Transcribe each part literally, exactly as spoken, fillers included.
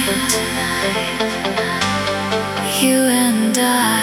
you and I.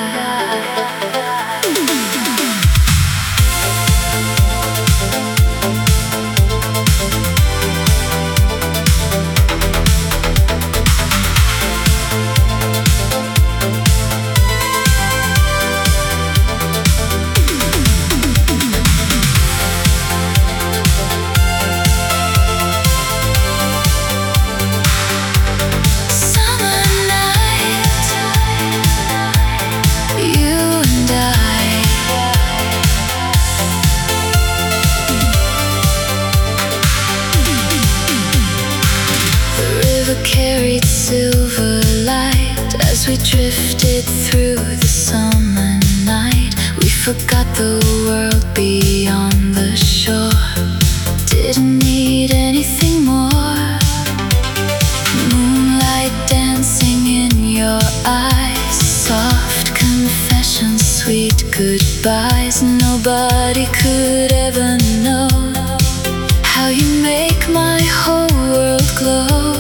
Carried silver light as we drifted through the summer night. We forgot the world beyond the shore. Didn't need anything more. Moonlight dancing in your eyes. Soft confessions, sweet goodbyes. Nobody could ever know how you make my whole world glow.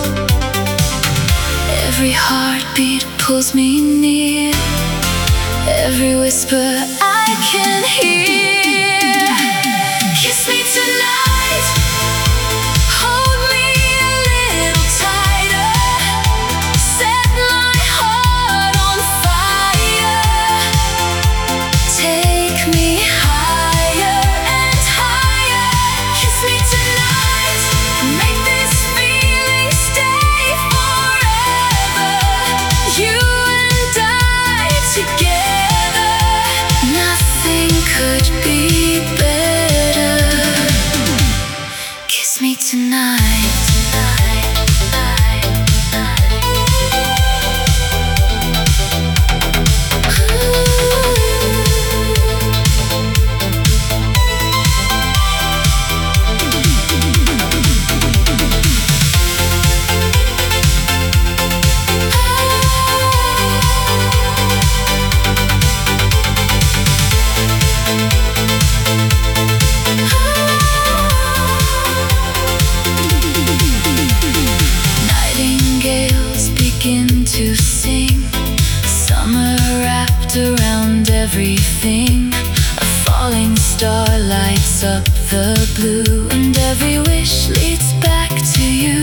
Every heartbeat pulls me near. Every whisper I can hear. Kiss me tonight. Hold me a little tighter. Set my heart on fire. Take me higher and higher. Kiss me tonight. Make this feeling stay forever. You and I together, nothing could be better. Kiss me tonight, tonight, tonight, tonight. Nightingales begin to sing. Summer wrapped around everything. A falling star lights up the blue, and every wish leads back to you.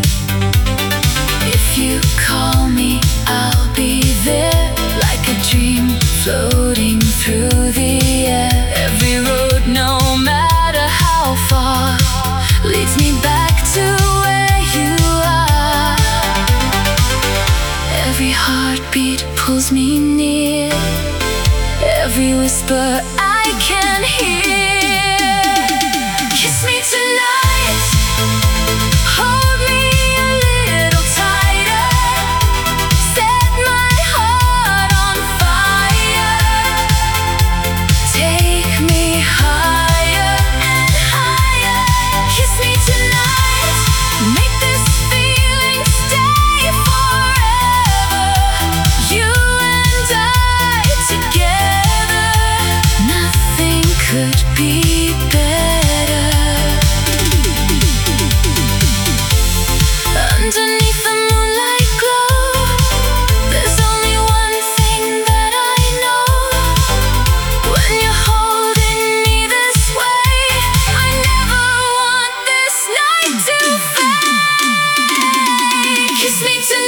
If you call me, I'll be there, like a dream floating through the air. Every road, no matter how far, leads me back to where you are. Every heartbeat pulls me near. Every whisper I can hear. Kiss me tonight. Hold me a little tighter. Set my heart on fire. Take me higher and higher. Kiss me tonight. Make this feeling stay forever. You and I together, nothing could be better. Underneath the moonlight glow, there's only one thing that I know. When you're holding me this way, I never want this night to fade. Kiss me tonight.